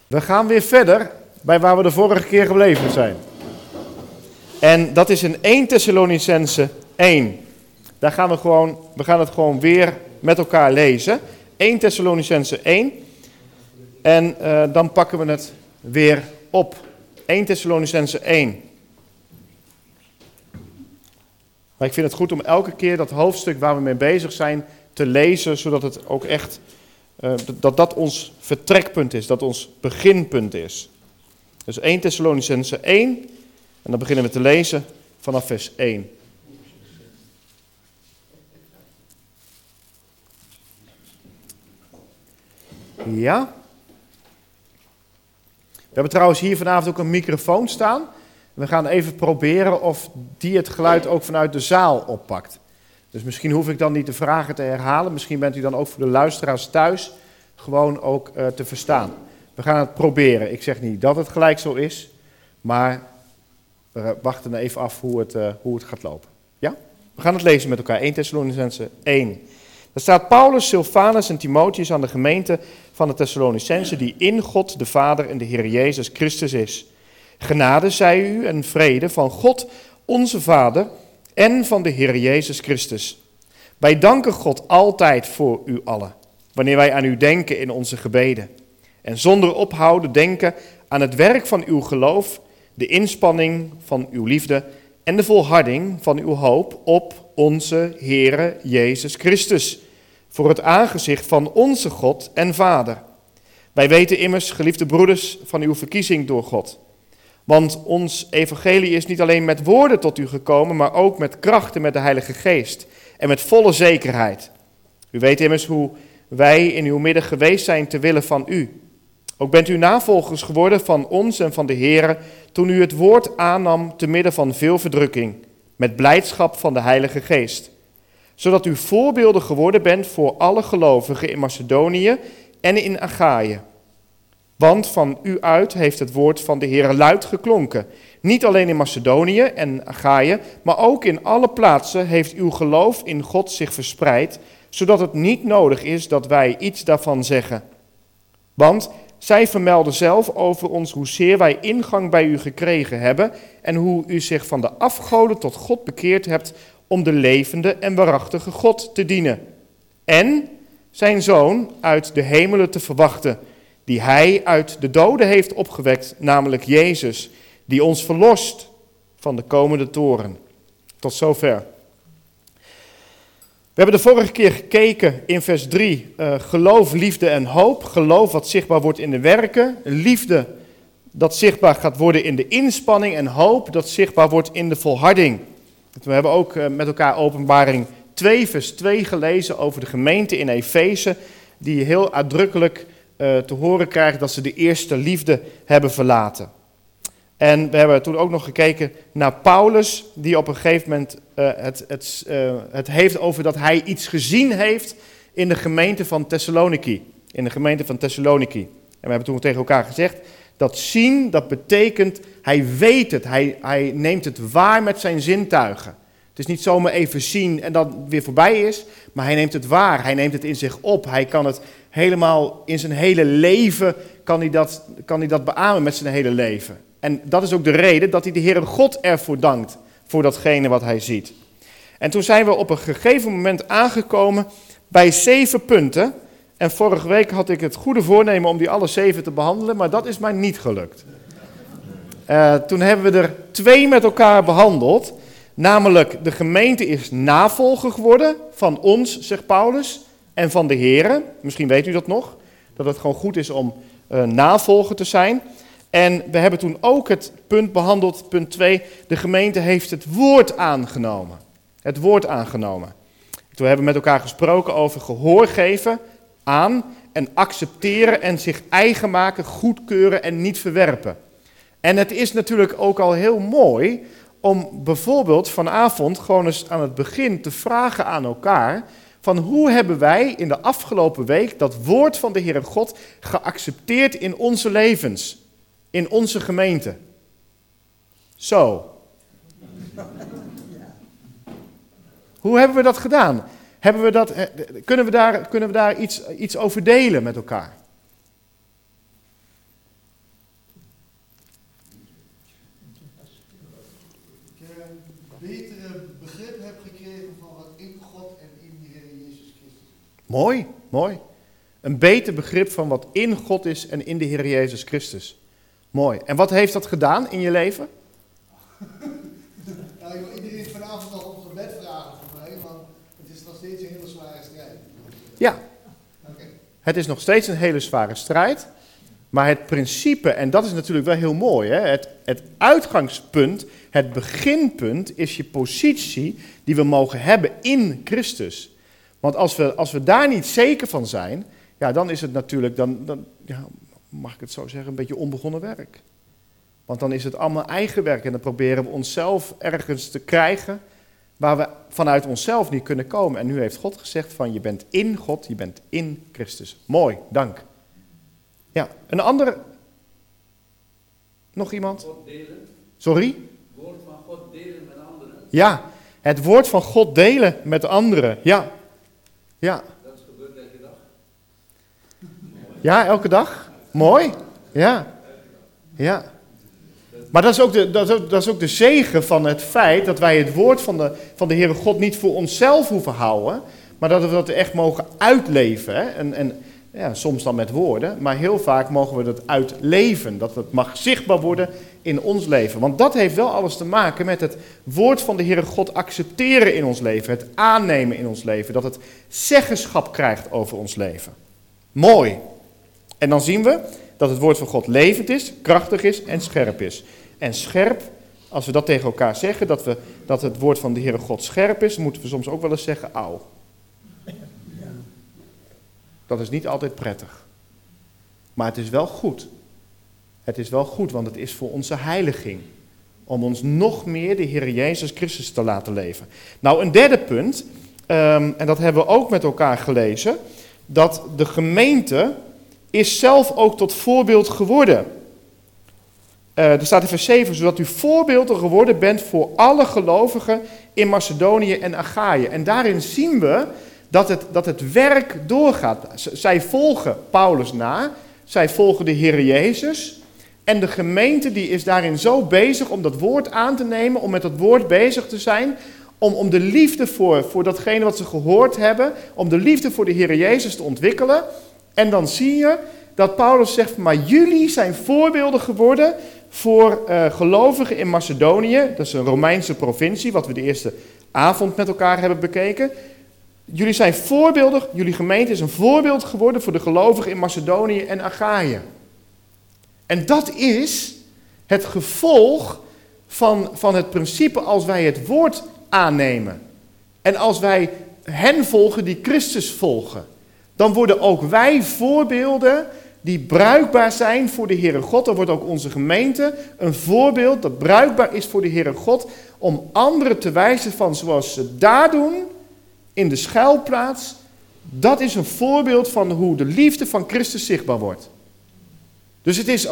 We gaan weer verder bij waar we de vorige keer gebleven zijn. En dat is in 1 Thessalonicenzen 1. Daar gaan we gaan het gewoon weer met elkaar lezen. 1 Thessalonicenzen 1. En dan pakken we het weer op. 1 Thessalonicenzen 1. Maar ik vind het goed om elke keer dat hoofdstuk waar we mee bezig zijn te lezen, zodat het ook echt, dat ons vertrekpunt is, dat ons beginpunt is. Dus 1 Thessalonicenzen 1, en dan beginnen we te lezen vanaf vers 1. Ja? We hebben trouwens hier vanavond ook een microfoon staan. We gaan even proberen of die het geluid ook vanuit de zaal oppakt. Dus misschien hoef ik dan niet de vragen te herhalen. Misschien bent u dan ook voor de luisteraars thuis gewoon ook te verstaan. We gaan het proberen. Ik zeg niet dat het gelijk zo is, maar we wachten even af hoe het gaat lopen. Ja? We gaan het lezen met elkaar. 1 Thessalonicenzen 1. Daar staat: Paulus, Silvanus en Timotheus aan de gemeente van de Thessalonicenzen, die in God de Vader en de Heer Jezus Christus is. Genade zij u en vrede van God onze Vader en van de Heer Jezus Christus. Wij danken God altijd voor u allen, wanneer wij aan u denken in onze gebeden. En zonder ophouden denken aan het werk van uw geloof, de inspanning van uw liefde en de volharding van uw hoop op onze Heere Jezus Christus, voor het aangezicht van onze God en Vader. Wij weten immers, geliefde broeders, van uw verkiezing door God. Want ons evangelie is niet alleen met woorden tot u gekomen, maar ook met kracht en met de Heilige Geest en met volle zekerheid. U weet immers hoe wij in uw midden geweest zijn ter wille van u. Ook bent u navolgers geworden van ons en van de Heere, toen u het woord aannam te midden van veel verdrukking, met blijdschap van de Heilige Geest. Zodat u voorbeelden geworden bent voor alle gelovigen in Macedonië en in Achaïe. Want van u uit heeft het woord van de Heere luid geklonken. Niet alleen in Macedonië en Achaïe, maar ook in alle plaatsen heeft uw geloof in God zich verspreid, zodat het niet nodig is dat wij iets daarvan zeggen. Want zij vermelden zelf over ons hoezeer wij ingang bij u gekregen hebben en hoe u zich van de afgoden tot God bekeerd hebt om de levende en waarachtige God te dienen. En zijn Zoon uit de hemelen te verwachten, die hij uit de doden heeft opgewekt, namelijk Jezus, die ons verlost van de komende toorn. Tot zover. We hebben de vorige keer gekeken in vers 3, geloof, liefde en hoop. Geloof wat zichtbaar wordt in de werken, liefde dat zichtbaar gaat worden in de inspanning en hoop dat zichtbaar wordt in de volharding. We hebben ook met elkaar Openbaring 2 vers 2 gelezen over de gemeente in Efeze, die heel uitdrukkelijk te horen krijgt dat ze de eerste liefde hebben verlaten. En we hebben toen ook nog gekeken naar Paulus, die op een gegeven moment het heeft over dat hij iets gezien heeft in de gemeente van Thessaloniki. En we hebben toen tegen elkaar gezegd, dat zien, dat betekent, hij weet het, hij neemt het waar met zijn zintuigen. Het is niet zomaar even zien en dat weer voorbij is, maar hij neemt het waar, hij neemt het in zich op. Hij kan het helemaal in zijn hele leven, kan hij dat beamen met zijn hele leven. En dat is ook de reden dat hij de Heere God ervoor dankt, voor datgene wat hij ziet. En toen zijn we op een gegeven moment aangekomen bij 7 punten. En vorige week had ik het goede voornemen om die alle 7 te behandelen, maar dat is mij niet gelukt. Toen hebben we er 2 met elkaar behandeld. Namelijk, de gemeente is navolger geworden van ons, zegt Paulus, en van de Heere. Misschien weet u dat nog, dat het gewoon goed is om navolger te zijn. En we hebben toen ook het punt behandeld, punt 2, de gemeente heeft het woord aangenomen. Het woord aangenomen. Toen hebben we met elkaar gesproken over gehoor geven aan en accepteren en zich eigen maken, goedkeuren en niet verwerpen. En het is natuurlijk ook al heel mooi om bijvoorbeeld vanavond gewoon eens aan het begin te vragen aan elkaar, van hoe hebben wij in de afgelopen week dat woord van de Heere God geaccepteerd in onze levens, in onze gemeente? Zo. Hoe hebben we dat gedaan? Kunnen we daar iets over delen met elkaar? Mooi, mooi. Een beter begrip van wat in God is en in de Heer Jezus Christus. Mooi. En wat heeft dat gedaan in je leven? Nou, ik wil iedereen vanavond nog om gebed vragen voor mij, want het is nog steeds een hele zware strijd. Ja. Okay. Het is nog steeds een hele zware strijd. Maar het principe, en dat is natuurlijk wel heel mooi, hè? Het uitgangspunt, het beginpunt is je positie die we mogen hebben in Christus. Want als we daar niet zeker van zijn, ja, dan is het natuurlijk, dan ja, mag ik het zo zeggen, een beetje onbegonnen werk. Want dan is het allemaal eigen werk en dan proberen we onszelf ergens te krijgen waar we vanuit onszelf niet kunnen komen. En nu heeft God gezegd van je bent in God, je bent in Christus. Mooi, dank. Ja, een andere... Nog iemand? God delen. Sorry? Het woord van God delen met anderen. Ja, het woord van God delen met anderen. Ja. Ja. Dat gebeurt elke dag. Ja, elke dag. Mooi. Ja. Ja. Maar dat is ook de zegen van het feit dat wij het woord van de Heere God niet voor onszelf hoeven houden, maar dat we dat echt mogen uitleven. Hè? En ja, soms dan met woorden, maar heel vaak mogen we dat uitleven. Dat het mag zichtbaar worden in ons leven. Want dat heeft wel alles te maken met het woord van de Heere God accepteren in ons leven. Het aannemen in ons leven. Dat het zeggenschap krijgt over ons leven. Mooi. En dan zien we dat het woord van God levend is, krachtig is en scherp is. En scherp, als we dat tegen elkaar zeggen, dat het woord van de Heere God scherp is, moeten we soms ook wel eens zeggen, auw. Dat is niet altijd prettig. Maar het is wel goed. Het is wel goed, want het is voor onze heiliging. Om ons nog meer de Heer Jezus Christus te laten leven. Nou, een derde punt, en dat hebben we ook met elkaar gelezen, dat de gemeente is zelf ook tot voorbeeld geworden. Er staat in vers 7, zodat u voorbeelden geworden bent voor alle gelovigen in Macedonië en Achaïe. En daarin zien we dat het werk doorgaat. Zij volgen Paulus na, zij volgen de Heer Jezus. En de gemeente die is daarin zo bezig om dat woord aan te nemen, om met dat woord bezig te zijn, om de liefde voor datgene wat ze gehoord hebben, om de liefde voor de Heer Jezus te ontwikkelen. En dan zie je dat Paulus zegt, maar jullie zijn voorbeelden geworden voor gelovigen in Macedonië. Dat is een Romeinse provincie, wat we de eerste avond met elkaar hebben bekeken. Jullie zijn voorbeelden, jullie gemeente is een voorbeeld geworden voor de gelovigen in Macedonië en Achaïe. En dat is het gevolg van het principe als wij het woord aannemen. En als wij hen volgen die Christus volgen. Dan worden ook wij voorbeelden die bruikbaar zijn voor de Heere God. Dan wordt ook onze gemeente een voorbeeld dat bruikbaar is voor de Heere God. Om anderen te wijzen van zoals ze daar doen, in de schuilplaats. Dat is een voorbeeld van hoe de liefde van Christus zichtbaar wordt. Dus het is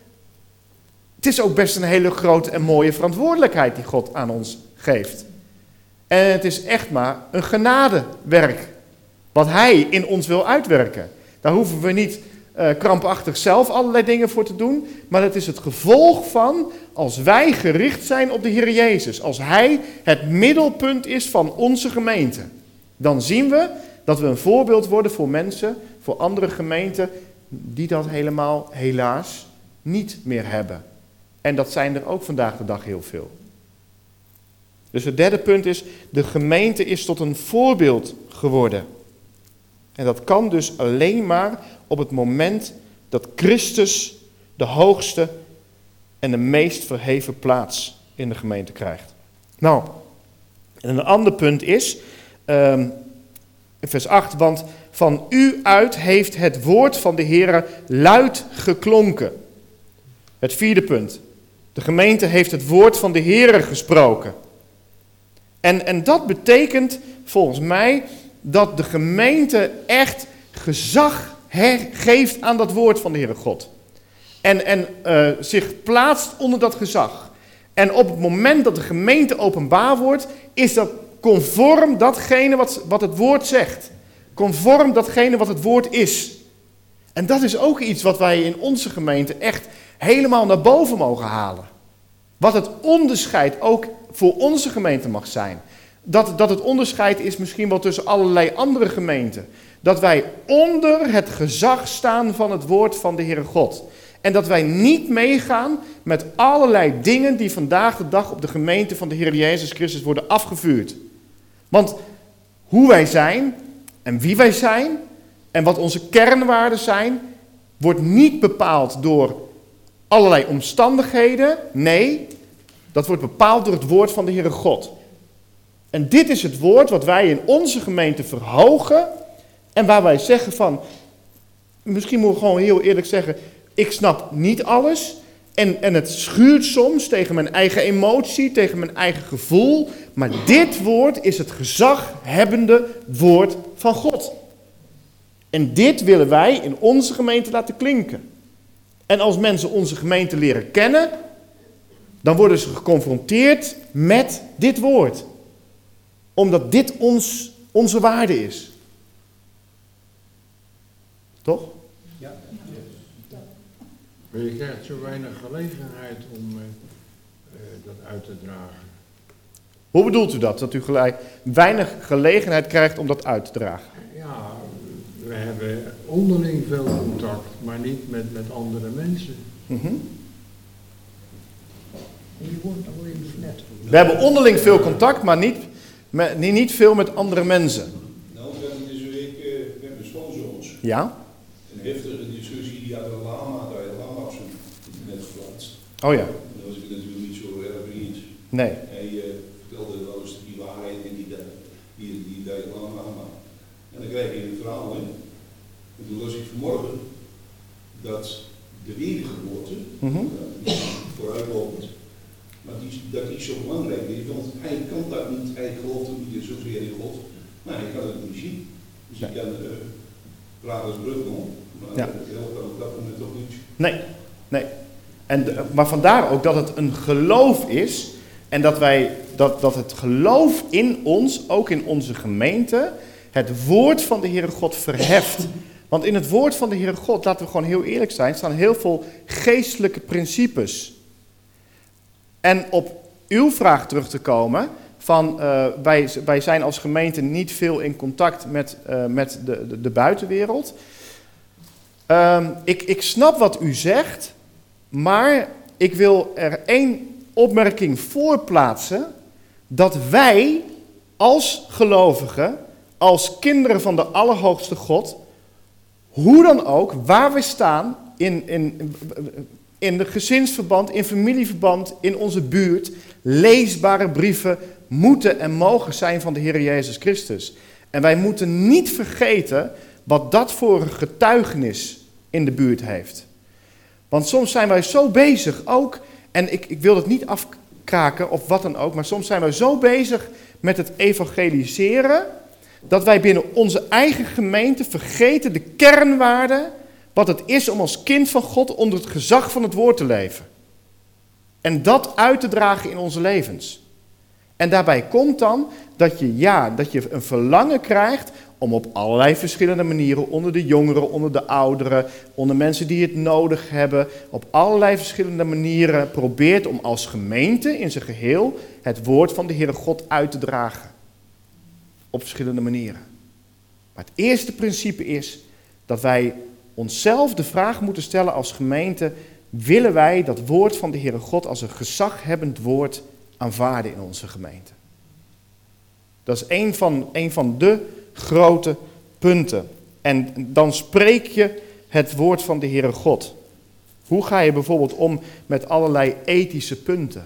ook best een hele grote en mooie verantwoordelijkheid die God aan ons geeft. En het is echt maar een genadewerk. Wat Hij in ons wil uitwerken. Daar hoeven we niet krampachtig zelf allerlei dingen voor te doen. Maar het is het gevolg van als wij gericht zijn op de Heer Jezus. Als Hij het middelpunt is van onze gemeente. Dan zien we dat we een voorbeeld worden voor mensen, voor andere gemeenten die dat helemaal helaas niet meer hebben. En dat zijn er ook vandaag de dag heel veel. Dus het derde punt is, de gemeente is tot een voorbeeld geworden. En dat kan dus alleen maar op het moment dat Christus de hoogste en de meest verheven plaats in de gemeente krijgt. Nou, en een ander punt is, in vers 8, want van u uit heeft het woord van de Heere luid geklonken. Het vierde punt, de gemeente heeft het woord van de Heere gesproken. En dat betekent volgens mij dat de gemeente echt gezag geeft aan dat woord van de Heere God. En zich plaatst onder dat gezag. En op het moment dat de gemeente openbaar wordt, is dat conform datgene wat het woord zegt. Conform datgene wat het woord is. En dat is ook iets wat wij in onze gemeente echt helemaal naar boven mogen halen. Wat het onderscheid ook voor onze gemeente mag zijn. Dat het onderscheid is misschien wel tussen allerlei andere gemeenten. dat wij onder het gezag staan van het woord van de Heere God. En dat wij niet meegaan met allerlei dingen die vandaag de dag op de gemeente van de Heer Jezus Christus worden afgevuurd. Want hoe wij zijn en wie wij zijn en wat onze kernwaarden zijn, wordt niet bepaald door allerlei omstandigheden. Nee, dat wordt bepaald door het woord van de Heere God. En dit is het woord wat wij in onze gemeente verhogen en waar wij zeggen van, misschien moeten we gewoon heel eerlijk zeggen, ik snap niet alles en het schuurt soms tegen mijn eigen emotie, tegen mijn eigen gevoel, maar dit woord is het gezaghebbende woord van God. En dit willen wij in onze gemeente laten klinken. En als mensen onze gemeente leren kennen, dan worden ze geconfronteerd met dit woord. Omdat dit onze waarde is. Toch? Ja. Maar je krijgt zo weinig gelegenheid om dat uit te dragen. Hoe bedoelt u dat? Dat u weinig gelegenheid krijgt om dat uit te dragen? Ja, we hebben onderling veel contact, maar niet met andere mensen. We hebben onderling veel contact, maar niet veel met andere mensen. Nou, we hebben deze week met mijn schoonzoons Ja? een heftige discussie die had een lama op zijn internet geplaatst. Oh ja. Daar was ik natuurlijk niet zo erg mee eens. Nee. Hij vertelde wel eens die waarheid en die Dalai Lama. En dan krijg je een verhaal in. En toen las ik vanmorgen dat de wedergeboorte, vooruitlopend, maar dat is zo belangrijk is, want hij kan dat niet, hij gelooft het niet zozeer in God, maar hij kan het niet zien. Dus hij kan praten als brug om, maar dat helpt dan op dat moment toch niet. Nee. Maar vandaar ook dat het een geloof is en dat het geloof in ons, ook in onze gemeente, het woord van de Heere God verheft. Want in het woord van de Heere God, laten we gewoon heel eerlijk zijn, staan heel veel geestelijke principes. En op uw vraag terug te komen, van wij zijn als gemeente niet veel in contact met de buitenwereld. Ik snap wat u zegt, maar ik wil er één opmerking voor plaatsen, dat wij als gelovigen, als kinderen van de Allerhoogste God, hoe dan ook, waar we staan in de gezinsverband, in familieverband, in onze buurt, leesbare brieven moeten en mogen zijn van de Heer Jezus Christus. En wij moeten niet vergeten wat dat voor een getuigenis in de buurt heeft. Want soms zijn wij zo bezig ook, en ik wil het niet afkraken of wat dan ook, maar soms zijn wij zo bezig met het evangeliseren, dat wij binnen onze eigen gemeente vergeten de kernwaarden, wat het is om als kind van God onder het gezag van het woord te leven. En dat uit te dragen in onze levens. En daarbij komt dan dat je een verlangen krijgt om op allerlei verschillende manieren, onder de jongeren, onder de ouderen, onder mensen die het nodig hebben, op allerlei verschillende manieren probeert om als gemeente in zijn geheel het woord van de Heere God uit te dragen. Op verschillende manieren. Maar het eerste principe is dat wij onszelf de vraag moeten stellen als gemeente, willen wij dat woord van de Heere God als een gezaghebbend woord aanvaarden in onze gemeente? Dat is een van de grote punten. En dan spreek je het woord van de Heere God. Hoe ga je bijvoorbeeld om met allerlei ethische punten?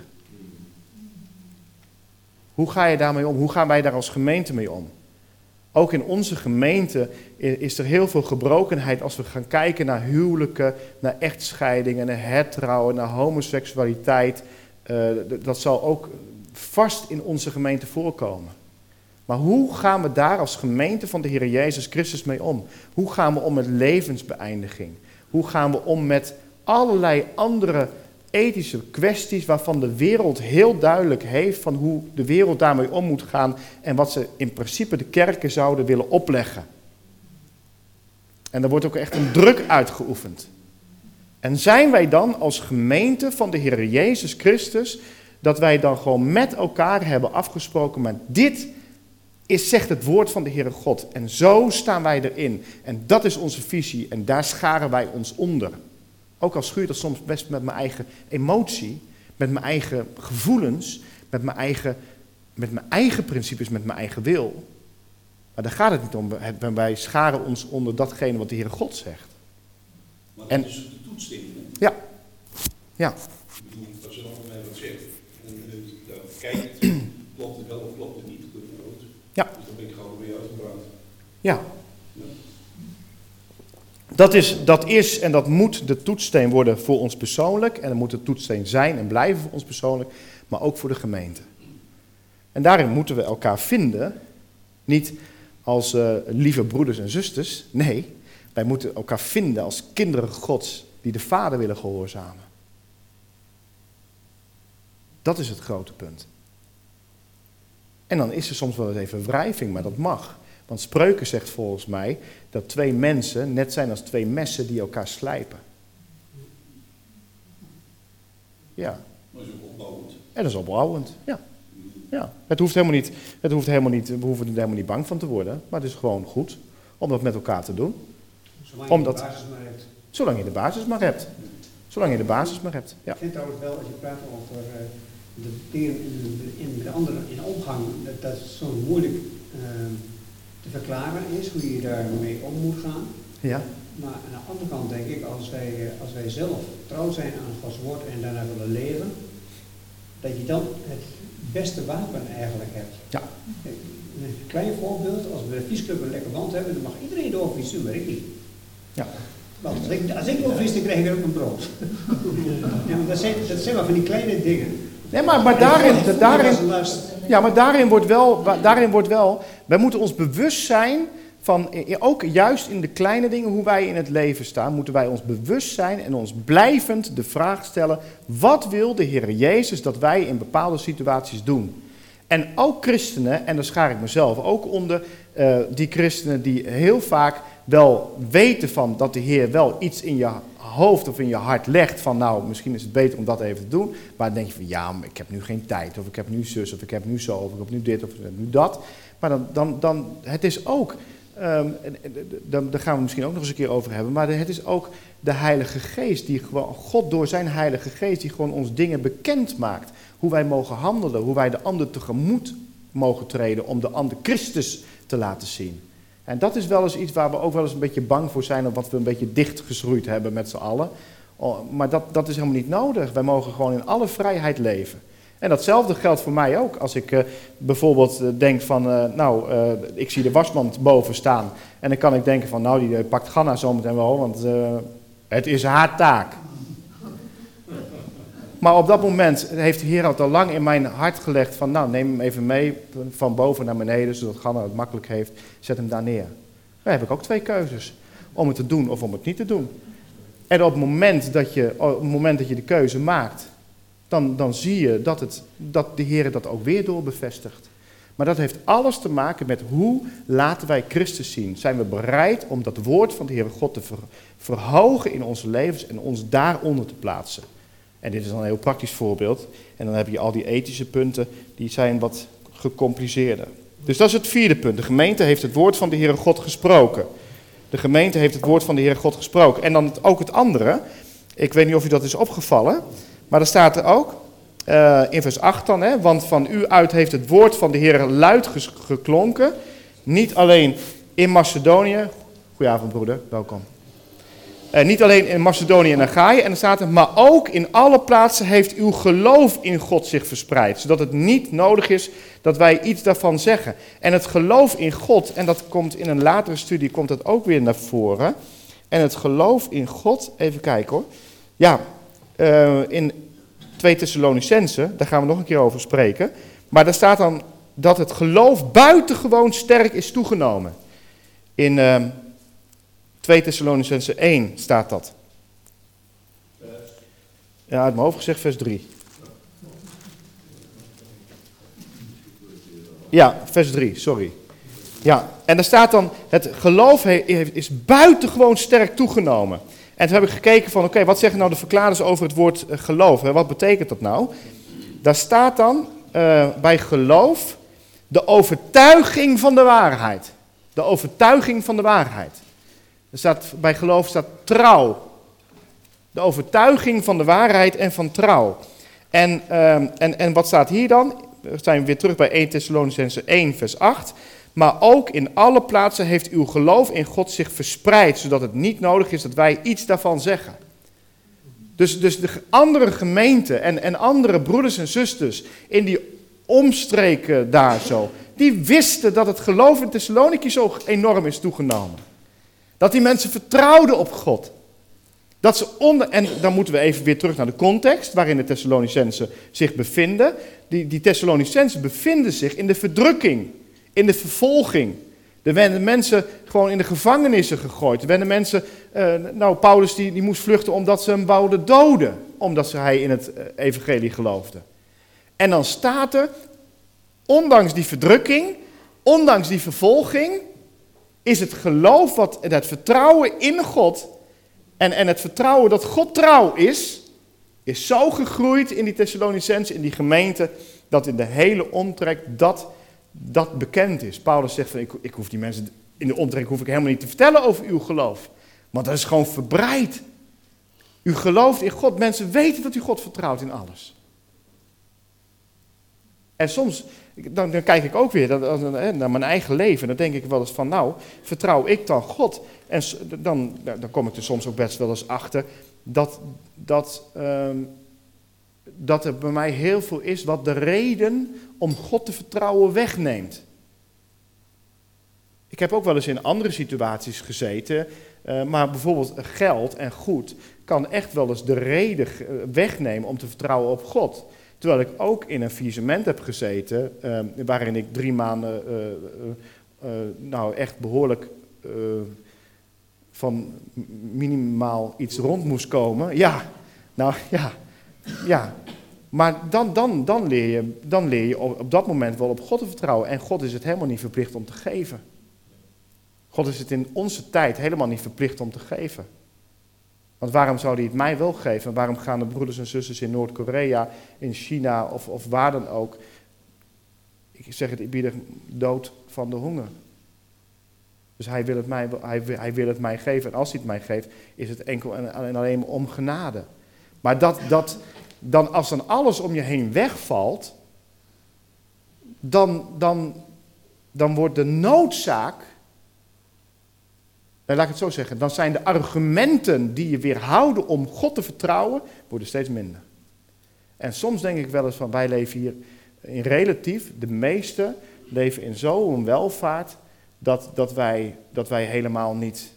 Hoe ga je daarmee om? Hoe gaan wij daar als gemeente mee om? Ook in onze gemeente is er heel veel gebrokenheid als we gaan kijken naar huwelijken, naar echtscheidingen, naar hertrouwen, naar homoseksualiteit. Dat zal ook vast in onze gemeente voorkomen. Maar hoe gaan we daar als gemeente van de Heer Jezus Christus mee om? Hoe gaan we om met levensbeëindiging? Hoe gaan we om met allerlei andere ethische kwesties waarvan de wereld heel duidelijk heeft van hoe de wereld daarmee om moet gaan en wat ze in principe de kerken zouden willen opleggen. En er wordt ook echt een druk uitgeoefend. En zijn wij dan als gemeente van de Heer Jezus Christus, dat wij dan gewoon met elkaar hebben afgesproken, maar dit zegt het woord van de Heere God. En zo staan wij erin. En dat is onze visie en daar scharen wij ons onder. Ook al schuurt dat soms best met mijn eigen emotie, met mijn eigen gevoelens, met mijn eigen principes, met mijn eigen wil. Maar daar gaat het niet om. Wij scharen ons onder datgene wat de Heere God zegt. Maar En- dat is de toetsding, hè? Ja. Ja. Ik bedoel, als ze dan mij wat zegt, en dan kijk klopt het wel of klopt het niet, dat is goed. Ja. Dus dan ben ik gewoon weer uitgepraat. Ja. Dat is en dat moet de toetssteen worden voor ons persoonlijk. En dat moet de toetssteen zijn en blijven voor ons persoonlijk, maar ook voor de gemeente. En daarin moeten we elkaar vinden, niet als lieve broeders en zusters. Nee, wij moeten elkaar vinden als kinderen Gods die de Vader willen gehoorzamen. Dat is het grote punt. En dan is er soms wel eens even wrijving, maar dat mag. Want Spreuken zegt volgens mij dat 2 mensen net zijn als 2 messen die elkaar slijpen. Ja, Maar dat is ook opbouwend. en dat is opbouwend. Ja. Ja. Het hoeft helemaal niet, we hoeven er helemaal niet bang van te worden, maar het is gewoon goed om dat met elkaar te doen. Zolang je Omdat- de basis maar hebt. Zolang je de basis maar hebt. Zolang je de basis maar hebt. Ja. Ik vind trouwens wel, als je praat over de dingen in de anderen in omgang, dat is zo moeilijk te verklaren is, hoe je daarmee om moet gaan. Ja. Maar aan de andere kant denk ik, als wij zelf trouw zijn aan Gods woord en daarna willen leven, dat je dan het beste wapen eigenlijk hebt. Ja. Een klein voorbeeld, als we bij de fietsclub een lekker band hebben, dan mag iedereen doorfietsen, maar ik niet. Ja. Want als ik doorfiets, dan krijg ik ook een brood. Ja, maar dat zijn maar van die kleine dingen. Nee, maar daarin wordt wel, wij moeten ons bewust zijn van, ook juist in de kleine dingen, hoe wij in het leven staan, moeten wij ons bewust zijn en ons blijvend de vraag stellen, wat wil de Heer Jezus dat wij in bepaalde situaties doen? En ook christenen, en daar schaar ik mezelf ook onder, die christenen die heel vaak wel weten van dat de Heer wel iets in je hoofd of in je hart legt van nou, misschien is het beter om dat even te doen. Maar dan denk je van ja, maar ik heb nu geen tijd, of ik heb nu zus, of ik heb nu zo, of ik heb nu dit, of ik heb nu dat. Maar dan het is ook, daar gaan we misschien ook nog eens een keer over hebben, maar het is ook de Heilige Geest, die gewoon, God door zijn Heilige Geest, die gewoon ons dingen bekend maakt. Hoe wij mogen handelen, hoe wij de ander tegemoet mogen treden om de ander Christus te laten zien. En dat is wel eens iets waar we ook wel eens een beetje bang voor zijn, of wat we een beetje dichtgeschroeid hebben met z'n allen. Maar dat is helemaal niet nodig. Wij mogen gewoon in alle vrijheid leven. En datzelfde geldt voor mij ook. Als ik bijvoorbeeld denk van, ik zie de wasmand boven staan. En dan kan ik denken van, nou, die pakt Ganna zometeen wel, want het is haar taak. Maar op dat moment heeft de Heer al lang in mijn hart gelegd van, nou, neem hem even mee van boven naar beneden, zodat Ganna het makkelijk heeft. Zet hem daar neer. Dan heb ik ook 2 keuzes. Om het te doen of om het niet te doen. En op het moment dat je de keuze maakt, dan zie je dat de Heer dat ook weer doorbevestigt. Maar dat heeft alles te maken met hoe laten wij Christus zien. Zijn we bereid om dat woord van de Heere God te verhogen in onze levens en ons daaronder te plaatsen. En dit is dan een heel praktisch voorbeeld. En dan heb je al die ethische punten, die zijn wat gecompliceerder. Dus dat is het 4e punt. De gemeente heeft het woord van de Heere God gesproken. De gemeente heeft het woord van de Heere God gesproken. En dan ook het andere. Ik weet niet of u dat is opgevallen. Maar er staat er ook, in vers 8 dan, hè, want van u uit heeft het woord van de Heere luid geklonken. Niet alleen in Macedonië. Goedenavond broeder, welkom. Niet alleen in Macedonië en Achaïe, en dan staat er, maar ook in alle plaatsen heeft uw geloof in God zich verspreid. Zodat het niet nodig is dat wij iets daarvan zeggen. En het geloof in God, en dat komt in een latere studie, komt dat ook weer naar voren. En het geloof in God, even kijken hoor. Ja, in 2 Thessalonicenzen, daar gaan we nog een keer over spreken. Maar daar staat dan dat het geloof buitengewoon sterk is toegenomen. In 2 Thessalonicenzen 1 staat dat. Ja, uit mijn hoofd gezegd vers 3. Ja, vers 3, sorry. Ja, en daar staat dan, het geloof is buitengewoon sterk toegenomen. En toen heb ik gekeken van, oké, wat zeggen nou de verklaarders over het woord geloof? Hè? Wat betekent dat nou? Daar staat dan bij geloof, De overtuiging van de waarheid. De overtuiging van de waarheid. Er staat, bij geloof staat trouw. De overtuiging van de waarheid en van trouw. En wat staat hier dan? We zijn weer terug bij 1 Thessalonicenzen 1 vers 8. Maar ook in alle plaatsen heeft uw geloof in God zich verspreid, zodat het niet nodig is dat wij iets daarvan zeggen. Dus de andere gemeenten en andere broeders en zusters in die omstreken daar zo, die wisten dat het geloof in Thessaloniki zo enorm is toegenomen. Dat die mensen vertrouwden op God. Dat ze en dan moeten we even weer terug naar de context waarin de Thessalonicenzen zich bevinden. Die Thessalonicenzen bevinden zich in de verdrukking, in de vervolging. Er werden mensen gewoon in de gevangenissen gegooid. Er werden mensen, Paulus die moest vluchten omdat ze hem wouden doden. Omdat hij in het evangelie geloofde. En dan staat er, ondanks die verdrukking, ondanks die vervolging, is het geloof, het vertrouwen in God en het vertrouwen dat God trouw is zo gegroeid in die Thessalonicenzen, in die gemeente, dat in de hele omtrek dat bekend is. Paulus zegt van, ik hoef die mensen in de omtrek hoef ik helemaal niet te vertellen over uw geloof. Want dat is gewoon verbreid. U gelooft in God. Mensen weten dat u God vertrouwt in alles. En soms, dan kijk ik ook weer naar mijn eigen leven. En dan denk ik wel eens van, vertrouw ik dan God? En dan kom ik er soms ook best wel eens achter dat er bij mij heel veel is wat de reden om God te vertrouwen wegneemt. Ik heb ook wel eens in andere situaties gezeten, maar bijvoorbeeld geld en goed kan echt wel eens de reden wegnemen om te vertrouwen op God. Terwijl ik ook in een faillissement heb gezeten, waarin ik 3 maanden echt behoorlijk van minimaal iets rond moest komen. Ja. Maar dan leer je op dat moment wel op God te vertrouwen. En God is het helemaal niet verplicht om te geven. God is het in onze tijd helemaal niet verplicht om te geven. Want waarom zou hij het mij wel geven? Waarom gaan de broeders en zusters in Noord-Korea, in China of waar dan ook, ik zeg het eerbiedig, dood van de honger? Dus hij wil het mij geven. En als hij het mij geeft, is het enkel en alleen maar om genade. Maar als dan alles om je heen wegvalt, dan wordt de noodzaak, laat ik het zo zeggen, dan zijn de argumenten die je weerhouden om God te vertrouwen, worden steeds minder. En soms denk ik wel eens van, wij leven hier in relatief, de meesten leven in zo'n welvaart, dat wij helemaal niet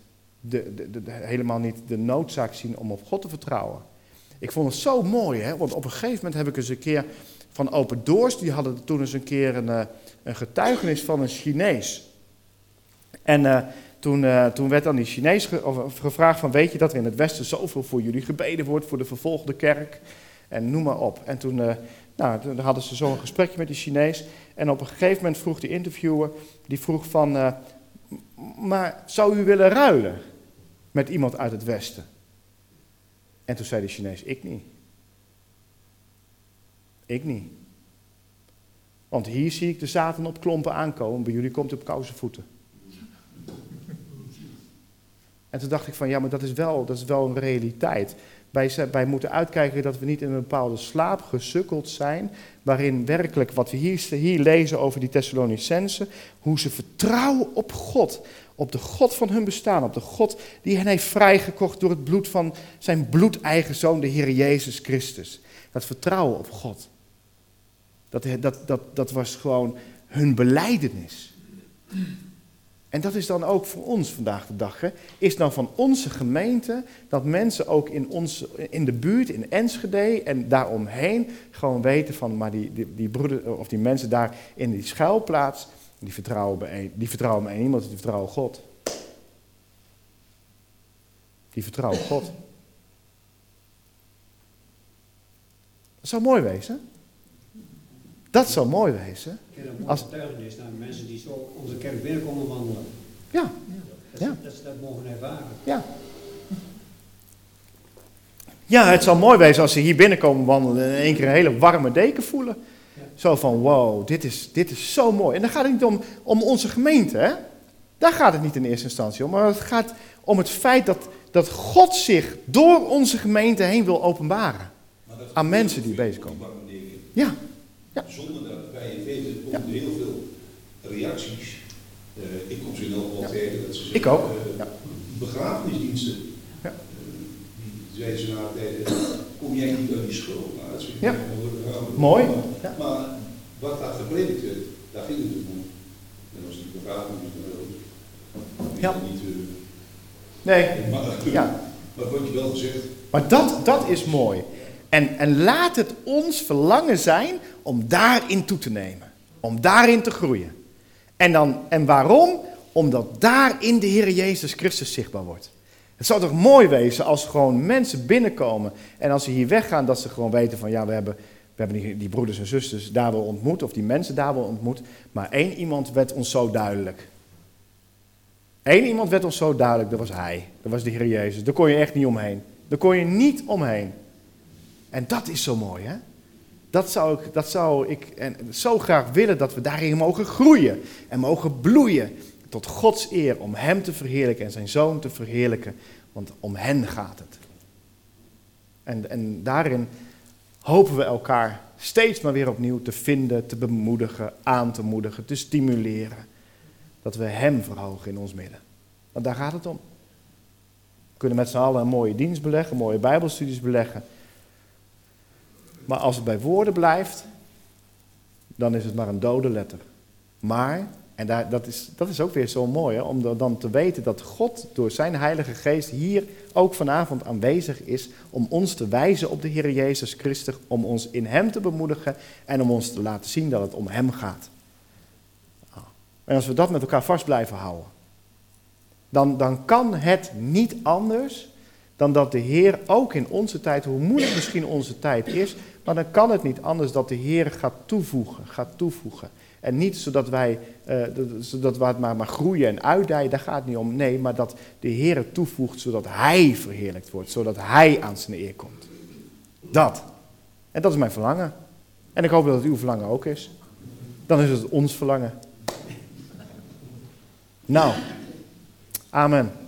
de noodzaak zien om op God te vertrouwen. Ik vond het zo mooi, want op een gegeven moment heb ik eens een keer van Open Doors, die hadden toen eens een keer een getuigenis van een Chinees. En toen werd aan die Chinees gevraagd van, weet je dat er in het Westen zoveel voor jullie gebeden wordt, voor de vervolgde kerk, en noem maar op. En toen hadden ze zo'n gesprekje met die Chinees, en op een gegeven moment vroeg die interviewer, die vroeg van, maar zou u willen ruilen met iemand uit het Westen? En toen zei de Chinees, ik niet. Ik niet. Want hier zie ik de Satan op klompen aankomen, bij jullie komt hij op koude voeten. En toen dacht ik van, ja, maar dat is wel een realiteit. Wij moeten uitkijken dat we niet in een bepaalde slaap gesukkeld zijn, waarin werkelijk, wat we hier lezen over die Thessalonicenzen, hoe ze vertrouwen op God, op de God van hun bestaan, op de God die hen heeft vrijgekocht door het bloed van zijn bloedeigen Zoon, de Heer Jezus Christus. Dat vertrouwen op God, dat was gewoon hun belijdenis. En dat is dan ook voor ons vandaag de dag. Is dan van onze gemeente dat mensen ook in de buurt, in Enschede en daaromheen gewoon weten van, maar die broeder of die mensen daar in die schuilplaats, die vertrouwen maar één iemand, die vertrouwen God. Die vertrouwen God. Dat zou mooi wezen. Dat zou mooi wezen. Ik heb een mooie getuigenis naar mensen die zo onze kerk binnenkomen wandelen. Ja. Dat ze dat mogen ervaren. Ja. Ja, het zou mooi wezen als ze hier binnenkomen wandelen en in één keer een hele warme deken voelen. Zo van, wow, dit is zo mooi. En dan gaat het niet om onze gemeente, hè? Daar gaat het niet in eerste instantie om. Maar het gaat om het feit dat God zich door onze gemeente heen wil openbaren. Aan mensen die bezig komen. Ja. Zonder dat wij weten, komen er heel veel reacties. Ik kom ze in elk geval tegen dat ze zeggen, Ik ook. begrafenisdiensten. Ja. Die zeiden ze na tijd, kom jij niet uit die schuld? Nou, dat is Ja. Mooi. Ja. Maar wat daar gepredikt werd, daar ging het om. En als die begrafenis Ja. niet... Nee. Maar wat wordt je wel gezegd? Maar dat is mooi. En laat het ons verlangen zijn om daarin toe te nemen. Om daarin te groeien. En waarom? Omdat daarin de Heer Jezus Christus zichtbaar wordt. Het zou toch mooi wezen als gewoon mensen binnenkomen. En als ze hier weggaan, dat ze gewoon weten van ja, we hebben die broeders en zusters daar wel ontmoet. Of die mensen daar wel ontmoet. Maar één iemand werd ons zo duidelijk. Eén iemand werd ons zo duidelijk, dat was Hij. Dat was de Heer Jezus. Daar kon je echt niet omheen. Daar kon je niet omheen. En dat is zo mooi, hè? Dat zou ik zo graag willen dat we daarin mogen groeien. En mogen bloeien tot Gods eer om Hem te verheerlijken en zijn Zoon te verheerlijken. Want om hen gaat het. En daarin hopen we elkaar steeds maar weer opnieuw te vinden, te bemoedigen, aan te moedigen, te stimuleren. Dat we Hem verhogen in ons midden. Want daar gaat het om. We kunnen met z'n allen een mooie dienst beleggen, mooie bijbelstudies beleggen. Maar als het bij woorden blijft, dan is het maar een dode letter. Maar, en dat is ook weer zo mooi, hè, om dan te weten dat God door zijn Heilige Geest hier ook vanavond aanwezig is om ons te wijzen op de Heer Jezus Christus, om ons in Hem te bemoedigen en om ons te laten zien dat het om Hem gaat. En als we dat met elkaar vast blijven houden, dan kan het niet anders dan dat de Heer ook in onze tijd, hoe moeilijk misschien onze tijd is, maar dan kan het niet anders dat de Heer gaat toevoegen. En niet zodat wij het maar groeien en uitdijen, daar gaat het niet om. Nee, maar dat de Heer het toevoegt zodat Hij verheerlijkt wordt, zodat Hij aan zijn eer komt. Dat. En dat is mijn verlangen. En ik hoop dat het uw verlangen ook is. Dan is het ons verlangen. Nou, amen.